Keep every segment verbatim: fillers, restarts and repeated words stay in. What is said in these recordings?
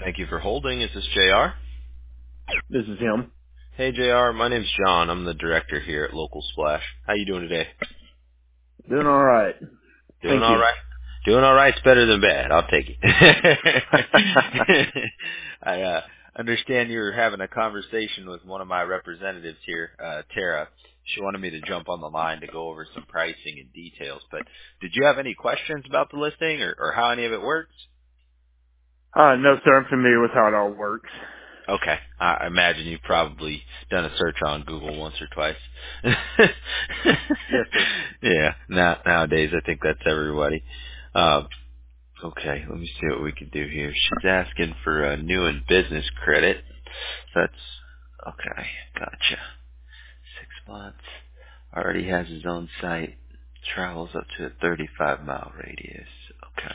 Thank you for holding. Is this J R? This is him. Hey, J R. My name's John. I'm the director here at Local Splash. How you doing today? Doing all right. Doing Thank all you. right. Doing all right's better than bad. I'll take it. I uh, understand you were having a conversation with one of my representatives here, uh, Tara. She wanted me to jump on the line to go over some pricing and details. But did you have any questions about the listing or, or how any of it works? uh, no, sir. I'm familiar with how it all works. Okay. I imagine you've probably done a search on Google once or twice. Yes, sir. yeah. Now, nowadays, I think that's everybody. Uh, okay. Let me see what we can do here. She's asking for a new and business credit. That's okay. Gotcha. Six months. Already has his own site. Travels up to a thirty-five mile radius. Okay.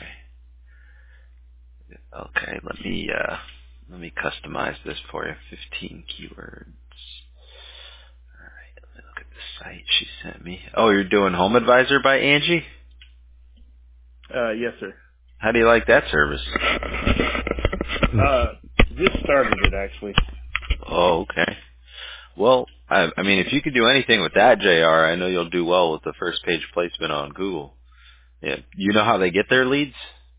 Okay, let me uh let me customize this for you. Fifteen keywords. Alright, let me look at the site she sent me. Oh, you're doing Home Advisor by Angie? Uh, yes, sir. How do you like that service? Uh, just started it actually. Oh, okay. Well, I I mean if you could do anything with that, J R, I know you'll do well with the first page placement on Google. Yeah. You know how they get their leads?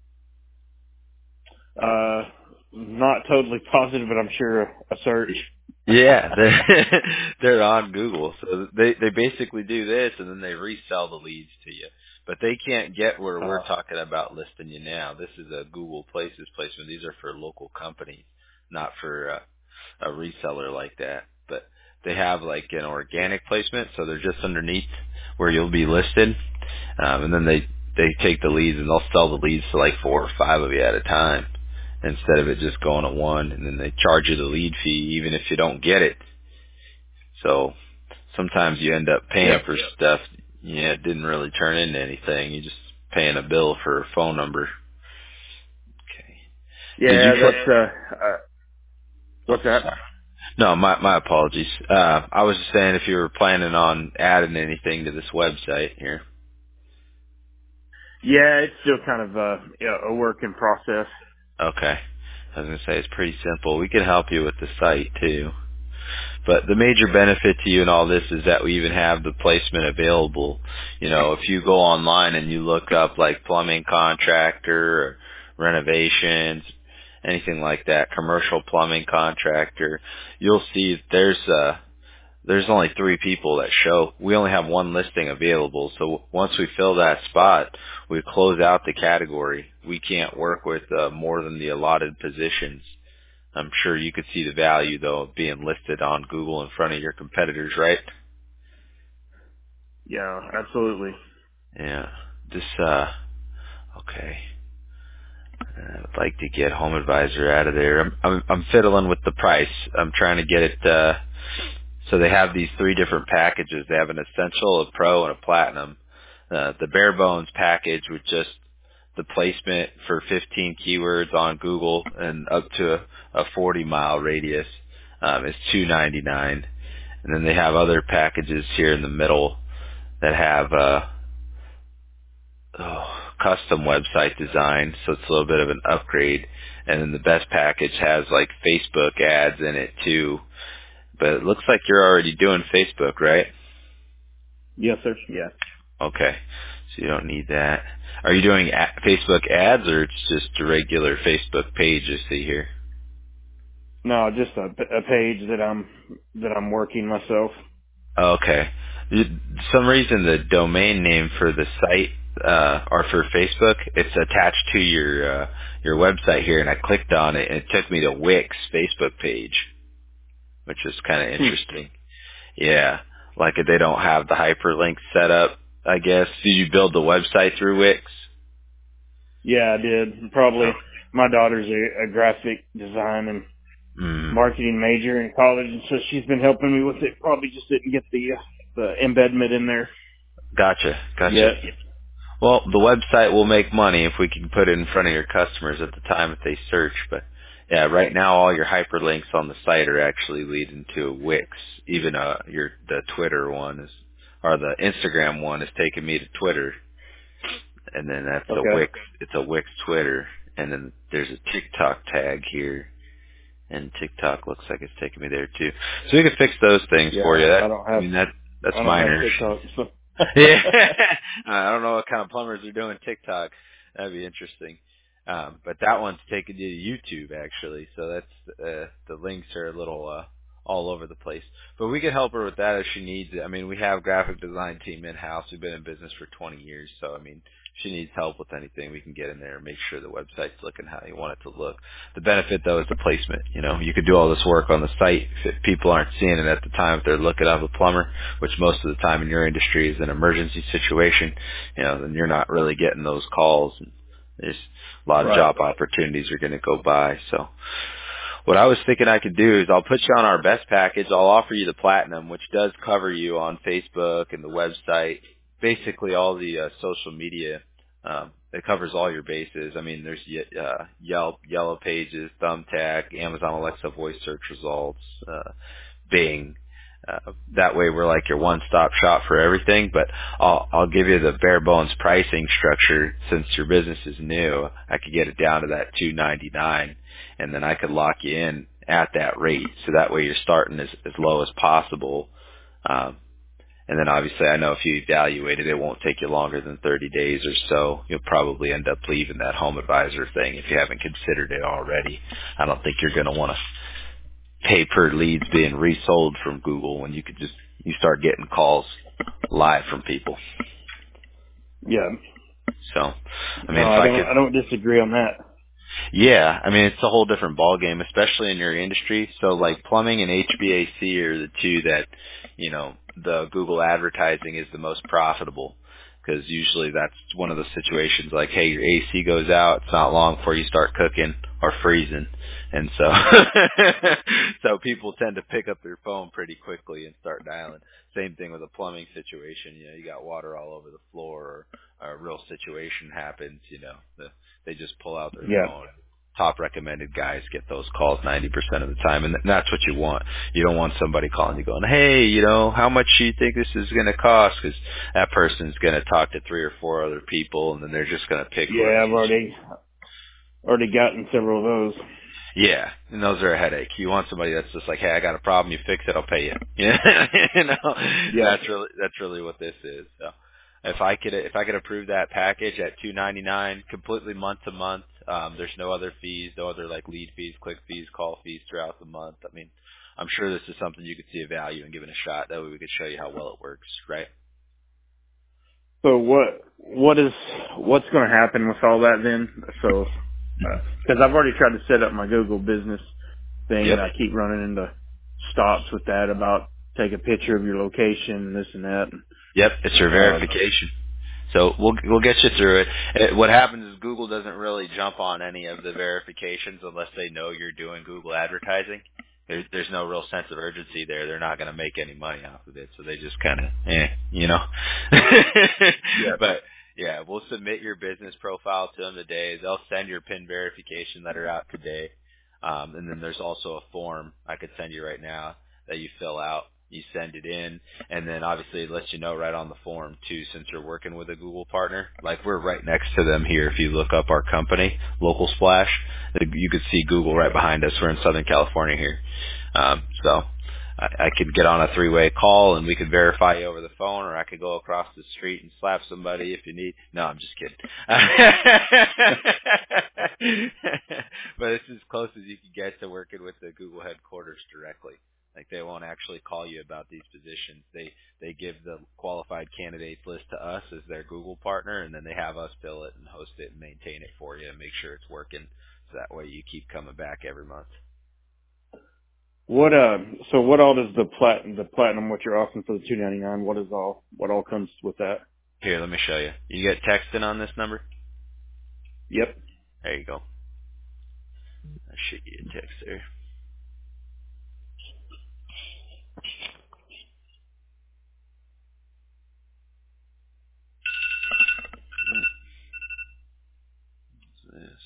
Uh, not totally positive, but I'm sure a, a search. Yeah, they're they're on Google, so they they basically do this, and then they resell the leads to you. But they can't get where we're Uh, talking about listing you now. This is a Google Places placement. These are for local companies, not for uh, a reseller like that. But they have like an organic placement, so they're just underneath where you'll be listed, um, and then they they take the leads and they'll sell the leads to like four or five of you at a time instead of it just going to one, and then they charge you the lead fee even if you don't get it. So sometimes you end up paying yep. for stuff, yeah, it didn't really turn into anything. You just paying a bill for a phone number. Okay. Did you Yeah, put? that's uh, uh, Oh, what's that? sorry. No, my my apologies. Uh, I was just saying if you were planning on adding anything to this website here. Yeah, it's still kind of uh, yeah, a work in process. Okay. I was gonna say it's pretty simple. We can help you with the site too. But the major benefit to you in all this is that we even have the placement available. You know, if you go online and you look up like plumbing contractor or renovations, anything like that, commercial plumbing contractor, you'll see there's uh there's only three people that show. We only have one listing available. So once we fill that spot, we close out the category. We can't work with uh, more than the allotted positions. I'm sure you could see the value though of being listed on Google in front of your competitors, right? Yeah, absolutely. Yeah. This uh okay. Uh, I'd like to get Home Advisor out of there. I'm I'm I'm fiddling with the price. I'm trying to get it uh so they have these three different packages. They have an essential, a pro, and a platinum. Uh the bare bones package with just the placement for fifteen keywords on Google and up to a, a forty mile radius um, is two ninety-nine. And then they have other packages here in the middle that have uh, oh, custom website design, so it's a little bit of an upgrade. And then the best package has like Facebook ads in it too. But it looks like you're already doing Facebook, right? Yes, sir. Yeah. Okay, so you don't need that. Are you doing a- Facebook ads or it's just a regular Facebook page you see here? No, just a, a page that I'm that I'm working myself. Okay. You- Some reason the domain name for the site uh, or for Facebook, it's attached to your uh, your website here, and I clicked on it, and it took me to Wix Facebook page, which is kind of Hmm. interesting. Yeah, like they don't have the hyperlink set up. I guess. Did you build the website through Wix? Yeah, I did. Probably Oh. my daughter's a, a graphic design and Mm, marketing major in college, and so she's been helping me with it. Probably just didn't get the uh, the embedment in there gotcha, gotcha. yet. Well, the website will make money if we can put it in front of your customers at the time that they search. But yeah, right now all your hyperlinks on the site are actually leading to Wix. Even uh, your the Twitter one is, or the Instagram one is taking me to Twitter, and then that's a Okay. Wix. It's a Wix Twitter, and then there's a TikTok tag here, and TikTok looks like it's taking me there too. So we can fix those things Yeah, for you. That, I don't I have mean, that that's I don't have minor. TikTok. So. Yeah, I don't know what kind of plumbers are doing TikTok. That'd be interesting. Um, but that one's taken you to YouTube actually, so that's uh, the links are a little uh, all over the place. But we can help her with that if she needs it. I mean, we have graphic design team in house. We've been in business for twenty years, so I mean, if she needs help with anything, we can get in there and make sure the website's looking how you want it to look. The benefit though is the placement. You know, you could do all this work on the site if people aren't seeing it at the time if they're looking up a plumber, which most of the time in your industry is an emergency situation. You know, then you're not really getting those calls. And there's a lot of Right. job opportunities are going to go by. So what I was thinking I could do is I'll put you on our best package. I'll offer you the platinum, which does cover you on Facebook and the website, basically all the uh, social media. Um, it covers all your bases. I mean, there's uh, Yelp, Yellow Pages, Thumbtack, Amazon Alexa voice search results, uh, Bing. Uh, that way we're like your one-stop shop for everything, but I'll, I'll give you the bare bones pricing structure since your business is new. I could get it down to that two ninety-nine, and then I could lock you in at that rate. So that way you're starting as, as low as possible. Um, and then obviously I know if you evaluate it, it won't take you longer than thirty days or so. You'll probably end up leaving that home advisor thing if you haven't considered it already. I don't think you're going to want to pay per leads being resold from Google when you could just, you start getting calls live from people. Yeah. So, I No, mean, if I I don't. could, I don't disagree on that. yeah, I mean, it's a whole different ballgame, especially in your industry. So like plumbing and H V A C are the two that, you know, the Google advertising is the most profitable. Because usually that's one of the situations like, hey, your A C goes out, it's not long before you start cooking or freezing. And so, so people tend to pick up their phone pretty quickly and start dialing. Same thing with a plumbing situation. You know, you got water all over the floor or a real situation happens, you know, the, they just pull out their Yeah. phone. Top recommended guys get those calls ninety percent of the time, and that's what you want. You don't want somebody calling you going, hey, you know, how much do you think this is going to cost? Because that person's going to talk to three or four other people, and then they're just going to pick whoever Yeah, I've you. already already gotten several of those. Yeah, and those are a headache. You want somebody that's just like, hey, I got a problem, you fix it, I'll pay you. Yeah, you know, and Yeah. that's really that's really what this is. So, if I could if I could approve that package at two ninety nine, completely month to month, um, there's no other fees, no other like lead fees, click fees, call fees throughout the month. I mean, I'm sure this is something you could see a value in giving a shot. That way we could show you how well it works, right? So what what is what's going to happen with all that then? So because I've already tried to set up my Google business thing, Yep. and I keep running into stops with that about take a picture of your location and this and that. Yep, it's your Um, verification. So we'll we'll get you through it. Uh, What happens is Google doesn't really jump on any of the verifications unless they know you're doing Google advertising. There's there's no real sense of urgency there. They're not going to make any money off of it, so they just kind of, eh, you know. yeah. But yeah, we'll submit your business profile to them today. They'll send your PIN verification letter out today, um, and then there's also a form I could send you right now that you fill out. You send it in, and then obviously it lets you know right on the form too, since you're working with a Google partner. Like we're right next to them here. If you look up our company, Local Splash, you could see Google right behind us. We're in Southern California here. Um, so I, I could get on a three-way call and we could verify you over the phone, or I could go across the street and slap somebody if you need. No, I'm just kidding. But it's as close as you can get to working with the Google headquarters directly. Like they won't actually call you about these positions. They they give the qualified candidates list to us as their Google partner, and then they have us fill it and host it and maintain it for you and make sure it's working. So that way you keep coming back every month. What uh? So what all does the plat the platinum what you're offering for the two ninety nine? What is all what all comes with that? Here, let me show you. You get texting on this number? Yep. There you go. I'll shoot you a text there. What's this?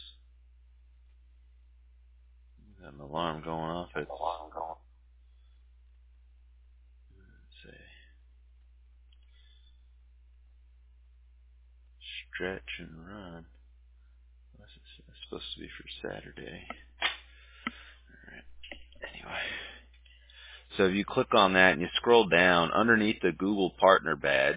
Got an alarm going off. It's, let's see. Stretch and run. What's it say? supposed to be for Saturday. All right. Anyway. So if you click on that and you scroll down underneath the Google Partner badge,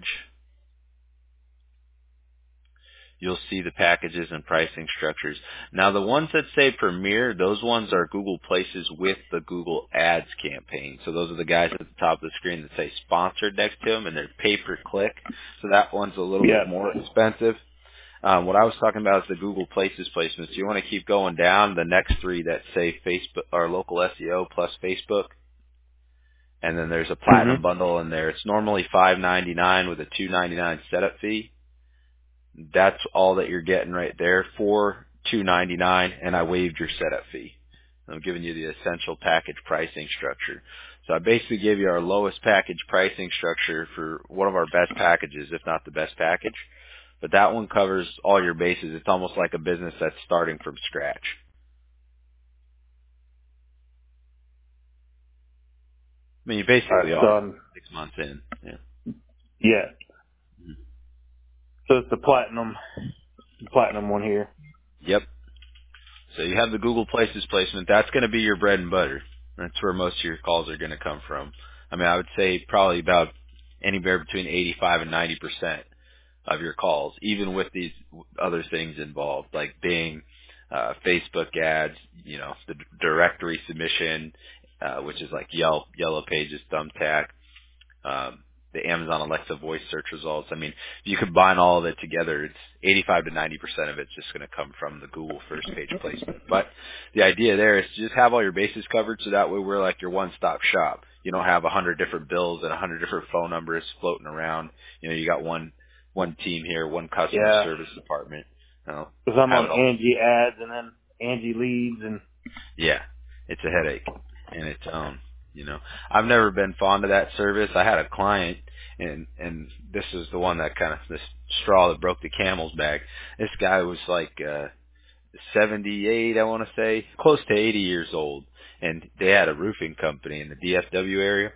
you'll see the packages and pricing structures. Now the ones that say Premier, those ones are Google Places with the Google Ads campaign. So those are the guys at the top of the screen that say sponsored next to them and they're pay per click. So that one's a little Yeah. bit more expensive. Um, what I was talking about is the Google Places placements. You want to keep going down. The next three that say Facebook or local S E O plus Facebook. And then there's a platinum Mhm. bundle in there. It's normally five ninety-nine with a two ninety-nine setup fee. That's all that you're getting right there for two ninety-nine, and I waived your setup fee. I'm giving you the essential package pricing structure. So I basically gave you our lowest package pricing structure for one of our best packages, if not the best package. But that one covers all your bases. It's almost like a business that's starting from scratch. I mean, you All basically right. So are I'm, six months in. Yeah. yeah. Mhm. So it's the platinum, the platinum one here. Yep. So you have the Google Places placement. That's going to be your bread and butter. That's where most of your calls are going to come from. I mean, I would say probably about anywhere between eighty-five and ninety percent of your calls, even with these other things involved, like Bing, uh, Facebook ads, you know, the d- directory submission, uh, which is like Yelp, Yellow Pages, Thumbtack, um, the Amazon Alexa voice search results. I mean, if you combine all of it together, it's eighty-five to ninety percent of it's just going to come from the Google first page placement. But the idea there is to just have all your bases covered so that way we're like your one-stop shop. You don't have a hundred different bills and a hundred different phone numbers floating around. You know, you got one, one team here, one customer Yeah. service department. You know, Because I'm have on it all. Angie ads and then Angie leads and Yeah, it's a headache in its own. You know, I've never been fond of that service. I had a client, and and this is the one that kind of this straw that broke the camel's back. This guy was like uh seventy-eight, I want to say, close to eighty years old, and they had a roofing company in the D F W area,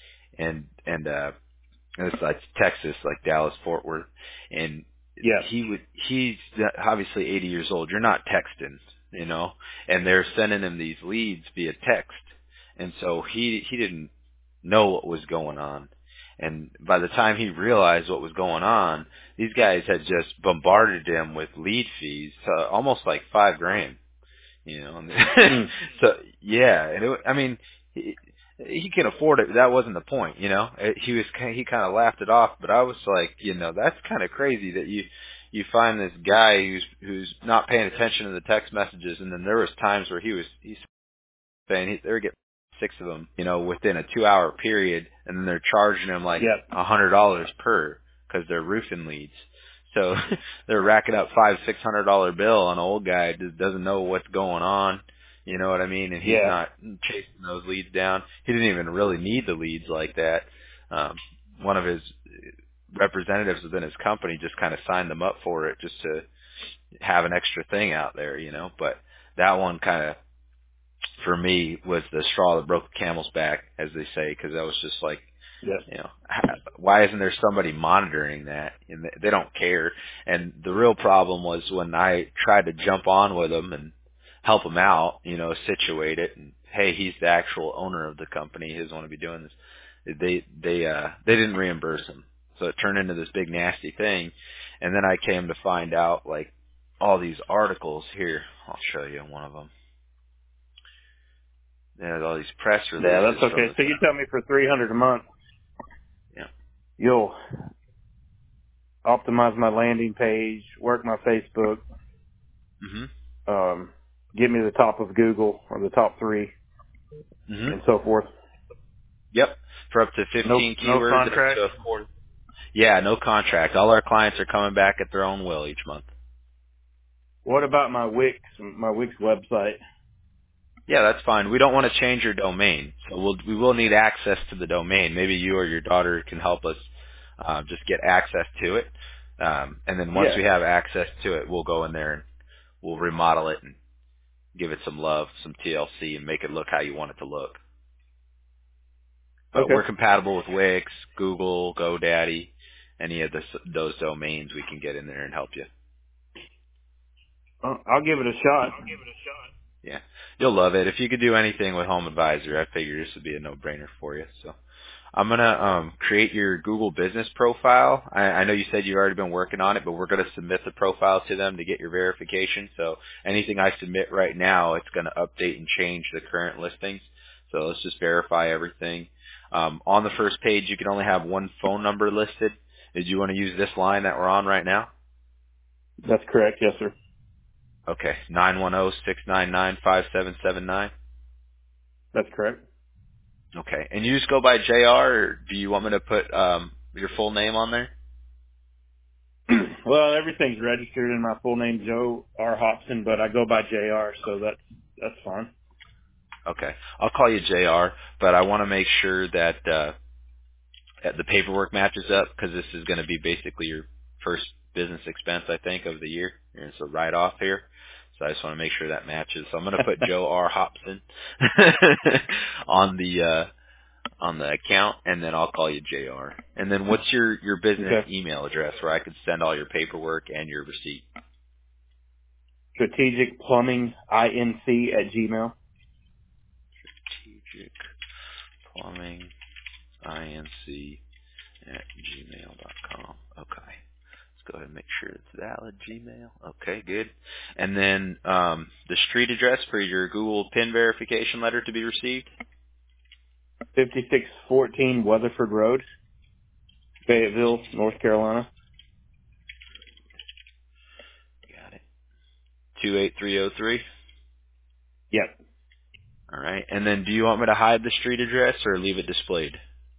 and and uh and it's like Texas, like Dallas, Fort Worth, and yeah. he would he's obviously eighty years old. You're not texting, you know, and they're sending him these leads via text, and so he he didn't know what was going on. And by the time he realized what was going on, these guys had just bombarded him with lead fees, uh, almost like five grand. You know, and Mm. so yeah, and it, I mean, he, he can afford it. That wasn't the point, you know. It, he was kind he kind of laughed it off, but I was like, you know, that's kind of crazy that you you find this guy who's who's not paying attention to the text messages, and then there was times where he was he's saying he, they were getting six of them, you know, within a two hour period, and then they're charging him like Yep. a hundred dollars per because they're roofing leads. So they're racking up five, six hundred dollar bill on an old guy that doesn't know what's going on. You know what I mean? And he's Yeah. not chasing those leads down. He didn't even really need the leads like that. Um, one of his representatives within his company just kind of signed them up for it just to have an extra thing out there, you know. But that one kind of, for me, was the straw that broke the camel's back, as they say, because I was just like, Yep. you know, why isn't there somebody monitoring that? And they they don't care. And the real problem was when I tried to jump on with them and help them out, you know, situate it, and hey, he's the actual owner of the company, he doesn't want to be doing this. They they uh they didn't reimburse him, so it turned into this big nasty thing. And then I came to find out, like, all these articles here. I'll show you one of them. There's all these press Yeah, releases that's from okay. the So you tell me for three hundred a month, yeah. you'll optimize my landing page, work my Facebook, Mhm. um, get me the top of Google or the top three, Mhm. and so forth. Yep. For up to No, fifteen no keywords and up contract. to a quarter. Yeah, no contract. All our clients are coming back at their own will each month. What about my Wix, my Wix website? Yeah, that's fine. We don't want to change your domain, so we'll we will need access to the domain. Maybe you or your daughter can help us uh, just get access to it, um, and then once Yeah. we have access to it, we'll go in there and we'll remodel it and give it some love, some T L C, and make it look how you want it to look. But Okay. we're compatible with Wix, Google, GoDaddy, any of this, those domains. We can get in there and help you. Uh, I'll give it a shot. Yeah, you'll love it. If you could do anything with Home Advisor, I figure this would be a no-brainer for you. So I'm gonna um, create your Google Business profile. I, I know you said you've already been working on it, but we're gonna submit the profile to them to get your verification. So anything I submit right now, it's gonna update and change the current listings. So let's just verify everything. Um, on the first page, you can only have one phone number listed. Did you want to use this line that we're on right now? That's correct. Yes, sir. Okay, nine one zero six nine nine five seven seven nine. That's correct. Okay. And you just go by J R, or do you want me to put um, your full name on there? Well, everything's registered in my full name, Joe R. Hobson, but I go by J R, so that's that's fine. Okay. I'll call you J R, but I want to make sure that, uh, that the paperwork matches up because this is going to be basically your first business expense, I think, of the year. It's a write-off here. So I just want to make sure that matches. So I'm going to put Joe R. Hobson on the uh, on the account, and then I'll call you J R. And then what's your, your business Okay. email address where I could send all your paperwork and your receipt? Strategic Plumbing Inc at Gmail. Strategic Plumbing Inc at gmail dot com. Okay. Let's go ahead and make sure it's valid Gmail. Okay, good. And then um, the street address for your Google PIN verification letter to be received? fifty-six fourteen Weatherford Road, Fayetteville, North Carolina. Got it. two eight three zero three. Yep. All right. And then do you want me to hide the street address or leave it displayed?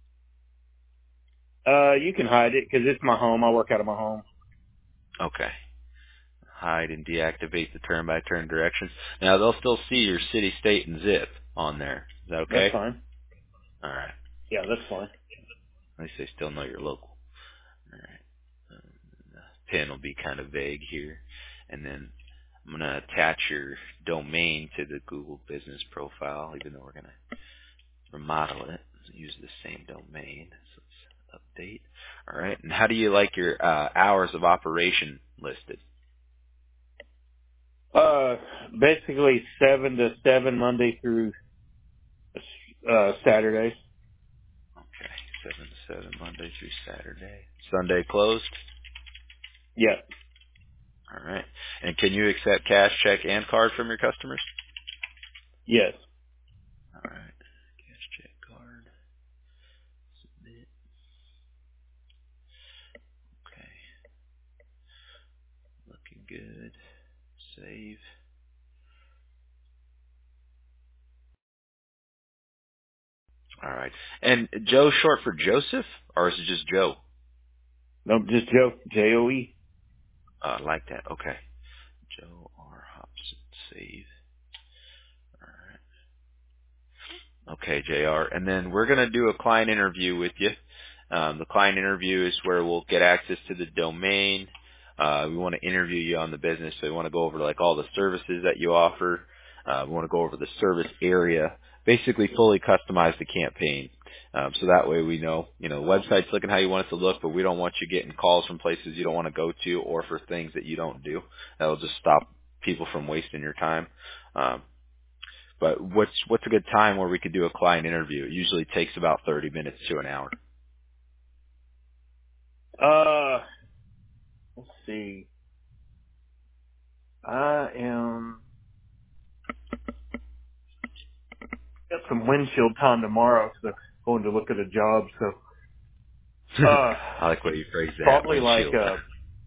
Uh, you can hide it because it's my home. I work out of my home. Okay. Hide and deactivate the turn-by-turn directions. Now, they'll still see your city, state, and zip on there. Is that That's okay? fine. All right. Yeah, that's fine. At least they still know you're local. All right. Um, the pin will be kind of vague here. And then I'm going to attach your domain to the Google business profile, even though we're going to remodel it. Use the same domain. So let's update. All right. And how do you like your uh, hours of operation listed? Uh, basically seven to seven Monday through uh Saturdays. Okay. seven to seven, Monday through Saturday. Sunday closed? Yep. All right. And can you accept cash, check, and card from your customers? Yes. All right. Cash, check, card. Submit. Okay. Looking good. Save. All right. And Joe short for Joseph, or is it just Joe? Nope, just Joe. J O E. Uh, I like that. Okay. Joe R. Hobson. Save. All right. Okay, J R. And then we're going to do a client interview with you. Um, the client interview is where we'll get access to the domain. Uh, we want to interview you on the business, so we want to go over like all the services that you offer. Uh, we want to go over the service area, basically fully customize the campaign. Um, so that way we know, you know, the website's looking how you want it to look, but we don't want you getting calls from places you don't want to go to or for things that you don't do. That'll just stop people from wasting your time. Um, but what's what's a good time where we could do a client interview? It usually takes about thirty minutes to an hour. Uh, let's see. I am got some windshield time tomorrow, so I'm going to look at a job. So, uh, I like what you phrased that, probably like windshield. uh,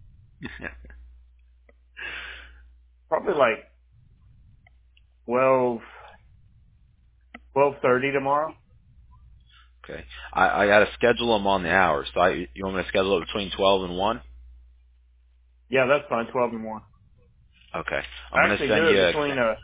probably like twelve, twelve thirty tomorrow. Okay. I, I got to schedule them on the hour. So I, you want me to schedule it between twelve and one? Yeah, that's fine. Twelve and one. Okay. I'm going to Actually, do send it you a, between uh.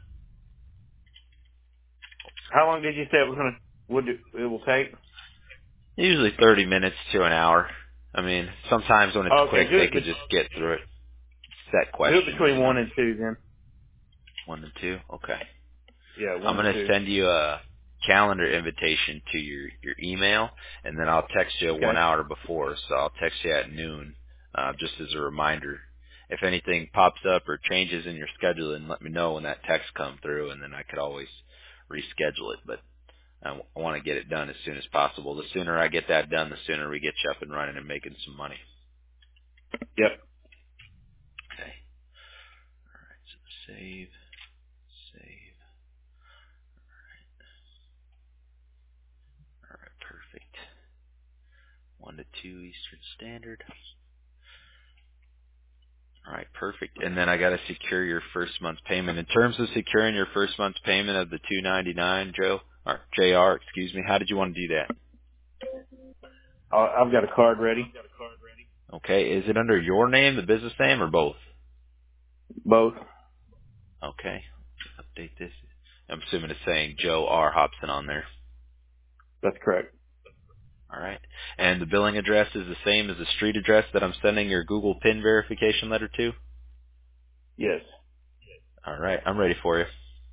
How long did you say it was gonna? Would it, it will take? usually thirty minutes to an hour. I mean, sometimes when it's Oh, okay, quick, do they it. could Be, just get through it. Set do it questions, between you know. one and two then. One and two? Okay. Yeah, I'm one and going to two. send you a calendar invitation to your, your email, and then I'll text you Okay. one hour before. So I'll text you at noon, uh, just as a reminder. if anything pops up or changes in your schedule, then let me know when that text comes through, and then I could always reschedule it. But I, w- I want to get it done as soon as possible. The sooner I get that done, the sooner we get you up and running and making some money. Yep. Okay. All right. So save, save. All right. Perfect. One to two Eastern Standard. All right, perfect. And then I got to secure your first month's payment. In terms of securing your first month's payment of the two ninety-nine, Joe or J R, excuse me, how did you want to do that? I- I've got a card ready. Okay, is it under your name, the business name, or both? Both. Okay, update this. I'm assuming it's saying Joe R. Hobson on there. That's correct. All right, and the billing address is the same as the street address that I'm sending your Google PIN verification letter to. Yes. All right, I'm ready for you.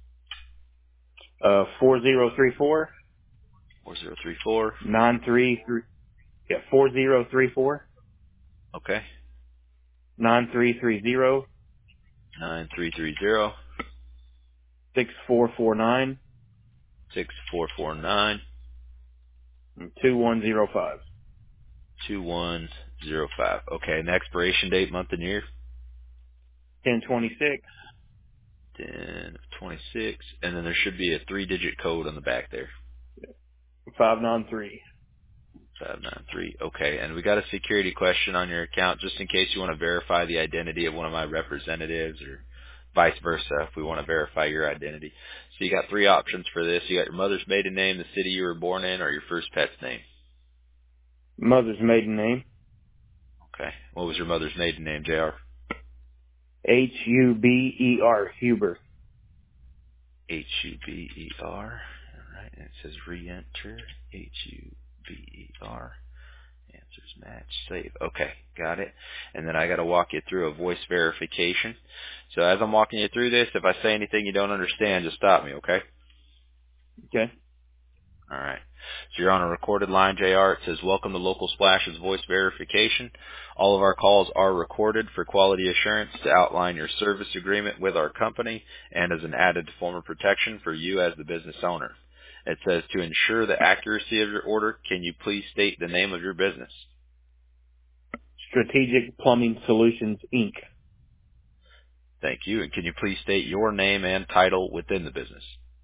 Uh, four zero three four Four zero three four. nine three three. Yeah, four zero three four Okay, nine three three zero nine three three zero six four four nine six four four nine. two one zero five two one zero five. Okay, and the expiration date, month and year? ten twenty six ten of twenty-six. And then there should be a three-digit code on the back there. five nine three. five nine three. Okay, and we got a security question on your account just in case you want to verify the identity of one of my representatives or vice versa if we want to verify your identity. So you got three options for this. You got your mother's maiden name, the city you were born in, or your first pet's name. Mother's maiden name Okay. What was your mother's maiden name, J R? H U B E R Huber. H U B E R. All right, and it says re-enter. H U B E R. Answers match. Save. Okay, got it. And then I got to walk you through a voice verification. So as I'm walking you through this, if I say anything you don't understand, just stop me, okay? Okay. All right. So you're on a recorded line, J R. It says, welcome to Local Splash's voice verification. All of our calls are recorded for quality assurance to outline your service agreement with our company and as an added form of protection for you as the business owner. It says, to ensure the accuracy of your order, can you please state the name of your business? Strategic Plumbing Solutions, Incorporated. Thank you. And can you please state your name and title within the business?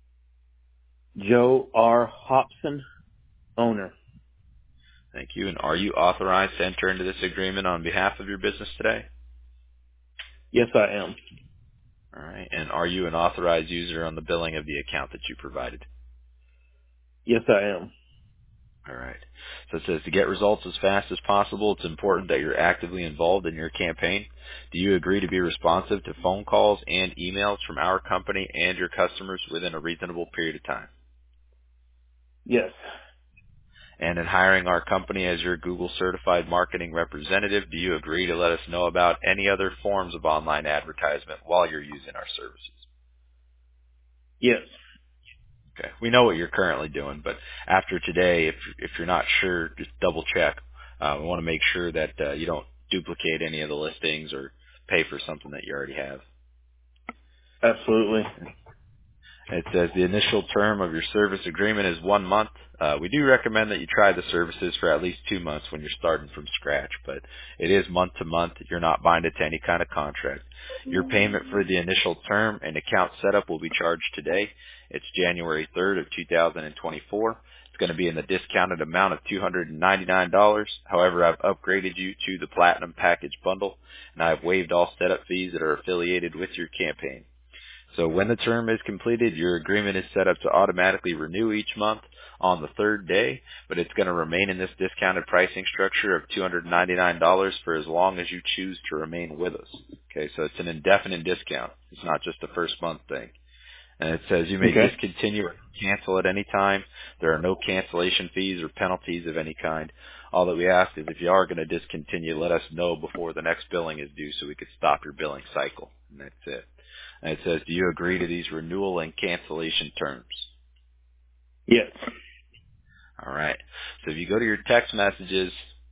Joe R. Hobson, owner. Thank you. And are you authorized to enter into this agreement on behalf of your business today? Yes, I am. All right. And are you an authorized user on the billing of the account that you provided? Yes, I am. All right. So it says to get results as fast as possible, it's important that you're actively involved in your campaign. Do you agree to be responsive to phone calls and emails from our company and your customers within a reasonable period of time? Yes. And in hiring our company as your Google certified marketing representative, do you agree to let us know about any other forms of online advertisement while you're using our services? Yes. Okay. We know what you're currently doing, but after today, if if you're not sure, just double check. Uh, we want to make sure that uh, you don't duplicate any of the listings or pay for something that you already have. Absolutely. It says the initial term of your service agreement is one month. Uh, we do recommend that you try the services for at least two months when you're starting from scratch, but it is month to month. You're not binded to any kind of contract. Your payment for the initial term and account setup will be charged today. It's January third of two thousand twenty-four. It's going to be in the discounted amount of two hundred ninety-nine dollars. However, I've upgraded you to the Platinum Package Bundle, and I've waived all setup fees that are affiliated with your campaign. So when the term is completed, your agreement is set up to automatically renew each month on the third day, but it's going to remain in this discounted pricing structure of two hundred ninety-nine dollars for as long as you choose to remain with us. Okay, so it's an indefinite discount. It's not just a first month thing. And it says you may Okay. discontinue or cancel at any time. There are no cancellation fees or penalties of any kind. All that we ask is if you are going to discontinue, let us know before the next billing is due so we could stop your billing cycle. And that's it. And it says, do you agree to these renewal and cancellation terms? Yes. All right. So if you go to your text messages, I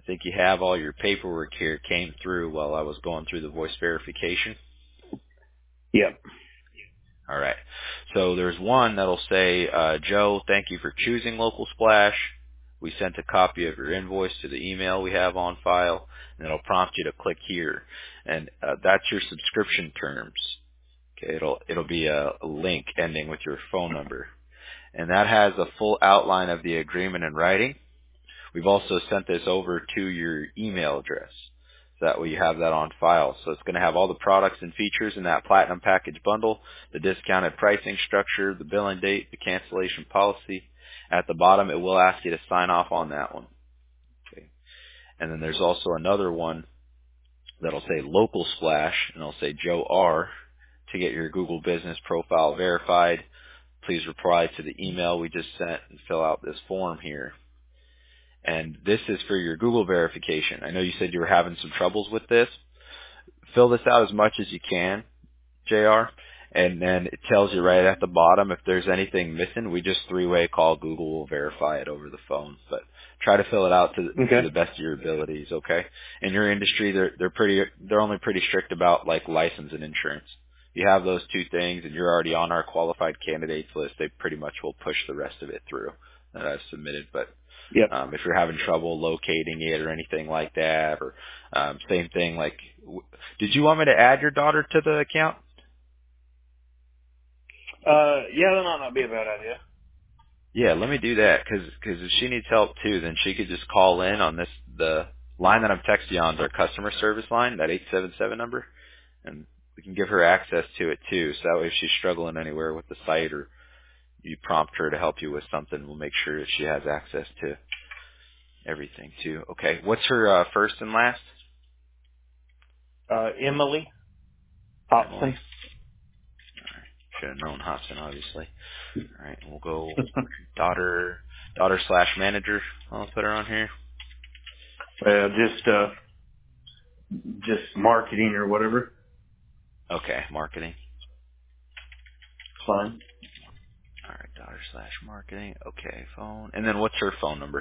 think you have all your paperwork here. It came through while I was going through the voice verification. Yep. All right. So there's one that'll say, uh, Joe, thank you for choosing Local Splash. We sent a copy of your invoice to the email we have on file, and it'll prompt you to click here. And uh, that's your subscription terms. Okay, it'll it'll be a, a link ending with your phone number. And that has a full outline of the agreement in writing. We've also sent this over to your email address. So that way you have that on file. So it's going to have all the products and features in that Platinum Package bundle, the discounted pricing structure, the billing date, the cancellation policy. At the bottom, it will ask you to sign off on that one. Okay. And then there's also another one that'll say Local Splash, and it'll say Joe R. To get your Google Business profile verified, please reply to the email we just sent and fill out this form here. And this is for your Google verification. I know you said you were having some troubles with this. Fill this out as much as you can, J R, and then it tells you right at the bottom if there's anything missing. We just three-way call Google. Will verify it over the phone. But try to fill it out to, Okay. to the best of your abilities, okay? In your industry, they're they're pretty they're only pretty strict about like license and insurance. If you have those two things and you're already on our qualified candidates list, they pretty much will push the rest of it through that I've submitted. But Yep. Um, if you're having trouble locating it or anything like that, or um, same thing, like, w- did you want me to add your daughter to the account? Uh, yeah, that might not be a bad idea. Yeah, let me do that, because if she needs help too, then she could just call in on this, the line that I'm texting you on is our customer service line, that eight seven seven number, and we can give her access to it too, so that way if she's struggling anywhere with the site or you prompt her to help you with something, we'll make sure that she has access to everything too. Okay, what's her uh, first and last? Uh, Emily Emily. Hobson. Should have known Hobson, obviously. All right, we'll go daughter, daughter slash manager. I'll put her on here. Uh, just, uh, just marketing or whatever. Okay, marketing. Fine. All right, daughter slash marketing. Okay, phone. And then what's her phone number?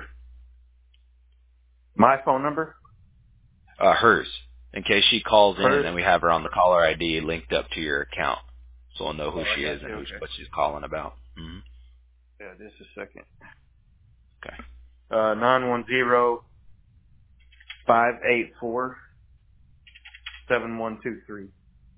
My phone number? Uh, hers. In case she calls in, Hers? then we have her on the caller I D linked up to your account, so we'll know Oh, who I she is got and you. who's Okay. what she's calling about. Mm-hmm. Yeah, just a second. Okay. Uh, nine one zero five eight four seven one two three.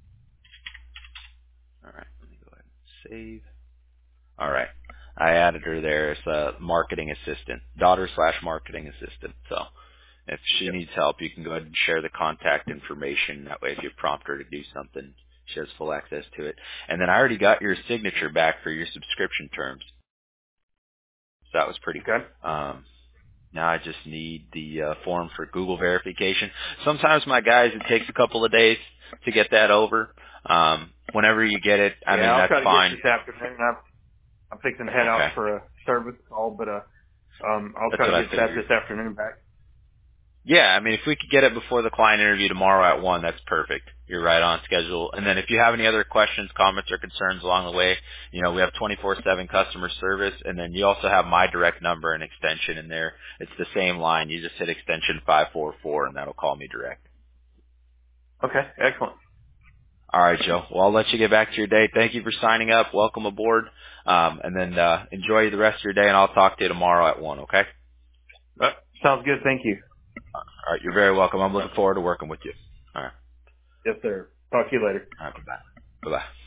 All right. Let me go ahead and save. All right. I added her there as a marketing assistant, daughter slash marketing assistant. So if she Yep. needs help, you can go ahead and share the contact information. That way, if you prompt her to do something, she has full access to it. And then I already got your signature back for your subscription terms. So that was pretty. Okay. Um, now I just need the uh, form for Google verification. Sometimes my guys, it takes a couple of days to get that over. Um, whenever you get it, I Yeah, mean, I'll that's try to get it fine. this afternoon. I'm, I'm fixing to head out Okay. for a service call, but, uh, um, I'll That's try what to I get that figured. this afternoon back. Yeah, I mean, if we could get it before the client interview tomorrow at one, that's perfect. You're right on schedule. And then if you have any other questions, comments, or concerns along the way, you know, we have twenty-four seven customer service, and then you also have my direct number and extension in there. It's the same line. You just hit extension five four four, and that'll call me direct. Okay. Excellent. All right, Joe. Well, I'll let you get back to your day. Thank you for signing up. Welcome aboard. Um, and then uh, enjoy the rest of your day, and I'll talk to you tomorrow at one, okay? Uh, sounds good. Thank you. All right, you're very welcome. I'm looking forward to working with you. All right. Yes, sir. Talk to you later. All right, bye-bye. Bye-bye.